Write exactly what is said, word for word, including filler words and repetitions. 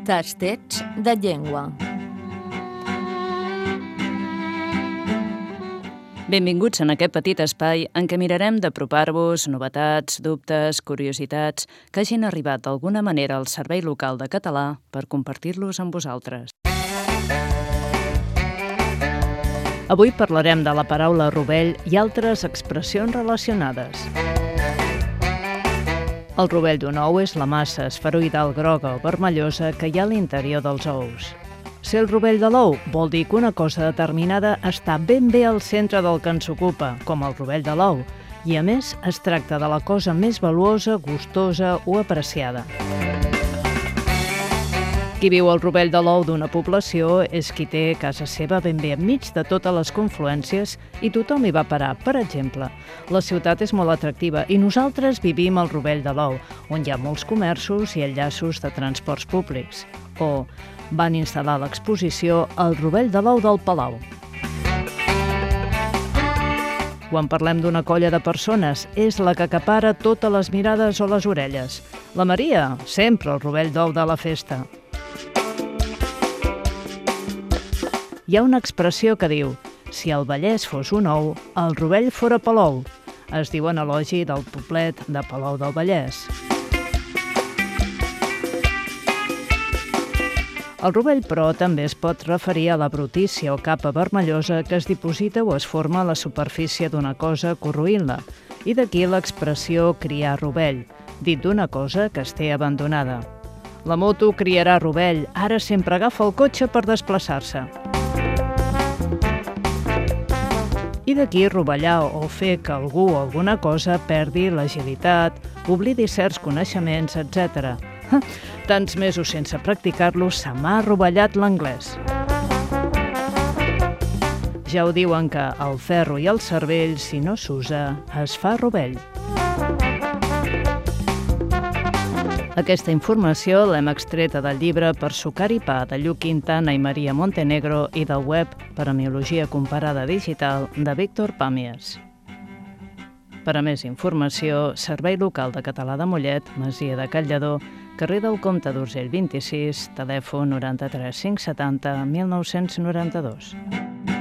Tastets de llengua. Benvinguts en aquest petit espai en què mirarem d'apropar-vos novetats, dubtes, curiositats que hagin arribat d'alguna manera al Servei Local de Català per compartir-los amb vosaltres. Avui parlarem de la paraula rovell i altres expressions relacionades. El rovell d'un ou és la massa esferoidal groga o vermellosa que hi ha a l'interior dels ous. Ser el rovell de l'ou vol dir que una cosa determinada està ben bé al centre del que ens ocupa, com el rovell de l'ou, i a més es tracta de la cosa més valuosa, gustosa o apreciada. Qui viu al rovell de l'ou d'una població és qui té casa seva ben bé enmig de totes les confluències i tothom hi va parar. Per exemple, la ciutat és molt atractiva i nosaltres vivim al rovell de l'ou, on hi ha molts comerços i enllaços de transports públics. O van instal·lar l'exposició al rovell de l'ou del Palau. Quan parlem d'una colla de persones, és la que acapara totes les mirades o les orelles. La Maria, sempre al rovell d'ou de la festa. Hi ha una expressió que diu: si el Vallès fos un ou, el rovell fora Palou. Es diu en elogi del poblet de Palou del Vallès. El rovell, però, també es pot referir a la brutícia o capa vermellosa que es diposita o es forma a la superfície d'una cosa corroint-la, i d'aquí l'expressió criar rovell, dit d'una cosa que es té abandonada. La moto criarà rovell, ara sempre agafa el cotxe per desplaçar-se. I d'aquí rovellar o fer que algú o alguna cosa perdi l'agilitat, oblidi certs coneixements, etcètera. Tants mesos sense practicar-lo, se m'ha rovellat l'anglès. Ja ho diuen que el ferro i el cervell, si no s'usa, es fa rovell. Aquesta informació l'hem extreta del llibre Per sucar i pa de Lluc Quintana i Maria Montenegro i del web Paremiologia comparada digital de Víctor Pàmies. Per a més informació, Servei Local de Català de Mollet, Masia de Callador, carrer del Comte d'Urgell vint-i-sis, telèfon noranta-tres cinc setanta mil nou-cents noranta-dos.